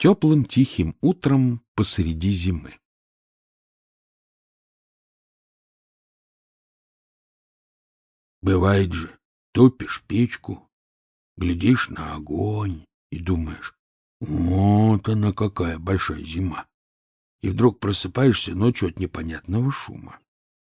Теплым тихим утром посреди зимы. Бывает же, топишь печку, глядишь на огонь и думаешь, вот она какая большая зима. И вдруг просыпаешься ночью от непонятного шума.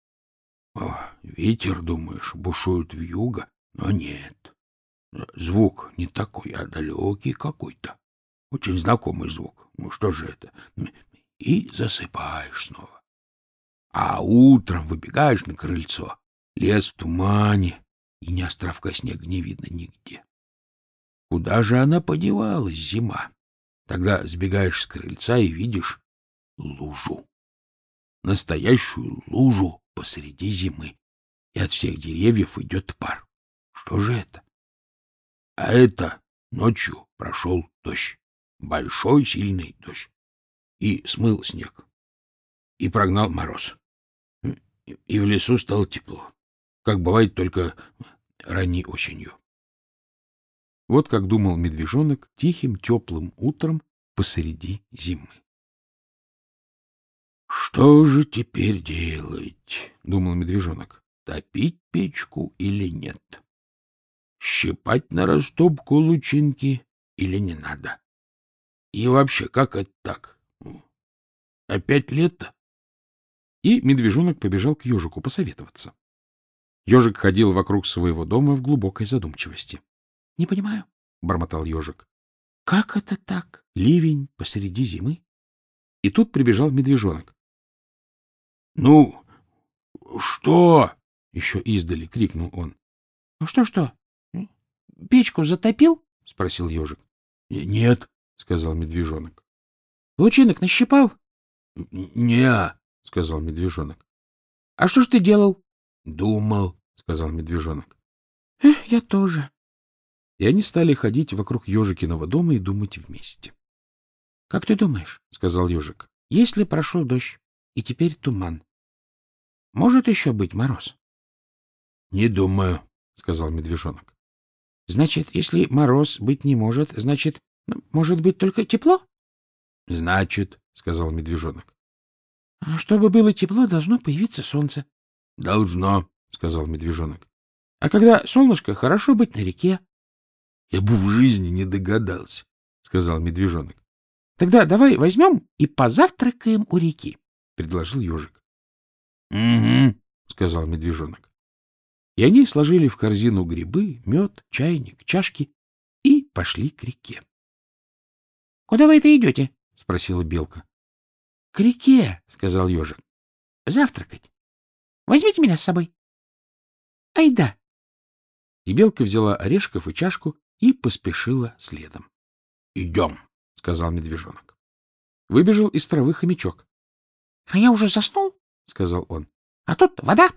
Ветер, думаешь, бушует вьюга, но нет. Звук не такой, а далекий какой-то. Очень знакомый звук. Ну, что же это? И засыпаешь снова. А утром выбегаешь на крыльцо, лес в тумане, и ни островка снега не видно нигде. Куда же она подевалась, зима? Тогда сбегаешь с крыльца и видишь лужу. Настоящую лужу посреди зимы. И от всех деревьев идет пар. Что же это? А это ночью прошел дождь. Большой сильный дождь. И смыл снег. И прогнал мороз. И в лесу стало тепло. Как бывает только ранней осенью. Вот как думал медвежонок тихим теплым утром посреди зимы. «Что же теперь делать?» — думал медвежонок. «Топить печку или нет? Щипать на растопку лучинки или не надо? И вообще, как это так? Опять лето?» И медвежонок побежал к ежику посоветоваться. Ежик ходил вокруг своего дома в глубокой задумчивости. — Не понимаю, — бормотал ежик. — Как это так? Ливень посреди зимы? И тут прибежал медвежонок. — Ну, что? — еще издали крикнул он. — Ну что? Печку затопил? — спросил ежик. — Нет, — сказал медвежонок. — Лучинок нащипал? — Не, — сказал медвежонок. — А что ж ты делал? — Думал, — сказал медвежонок. — Я тоже. И они стали ходить вокруг ежикиного дома и думать вместе. — Как ты думаешь, — сказал ежик, — если прошел дождь и теперь туман, может еще быть мороз? — Не думаю, — сказал медвежонок. — Значит, если мороз быть не может, значит, может быть только тепло? — Значит, — сказал медвежонок. — А чтобы было тепло, должно появиться солнце. — Должно, — сказал медвежонок. — А когда солнышко, хорошо быть на реке. — Я бы в жизни не догадался, — сказал медвежонок. — Тогда давай возьмем и позавтракаем у реки, — предложил ежик. — Угу, — сказал медвежонок. И они сложили в корзину грибы, мед, чайник, чашки и пошли к реке. — Куда вы это идете? — спросила белка. — К реке, — сказал ежик. — Завтракать. Возьмите меня с собой. — Айда. И белка взяла орешков и чашку и поспешила следом. — Идем, — сказал медвежонок. Выбежал из травы хомячок. — А я уже заснул, — сказал он. — А тут вода.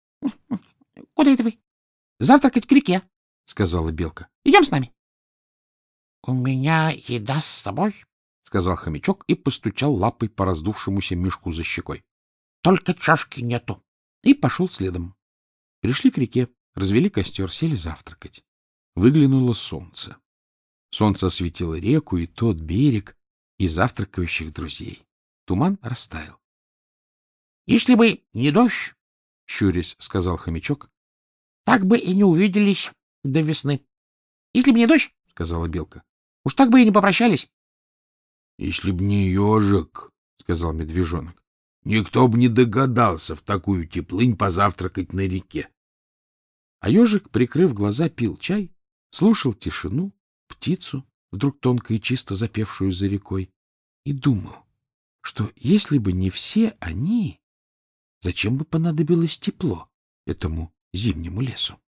— Куда это вы? — Завтракать к реке, — сказала белка. — Идем с нами. — У меня еда с собой, — сказал хомячок и постучал лапой по раздувшемуся мешку за щекой. — Только чашки нету. И пошел следом. Пришли к реке, развели костер, сели завтракать. Выглянуло солнце. Солнце осветило реку и тот берег, и завтракающих друзей. Туман растаял. — Если бы не дождь, — щурясь сказал хомячок, — так бы и не увиделись до весны. — Если бы не дождь, — сказала белка, — уж так бы и не попрощались. — Если б не ежик, — сказал медвежонок, — никто бы не догадался в такую теплынь позавтракать на реке. А ежик, прикрыв глаза, пил чай, слушал тишину, птицу, вдруг тонко и чисто запевшую за рекой, и думал, что если бы не все они, зачем бы понадобилось тепло этому зимнему лесу?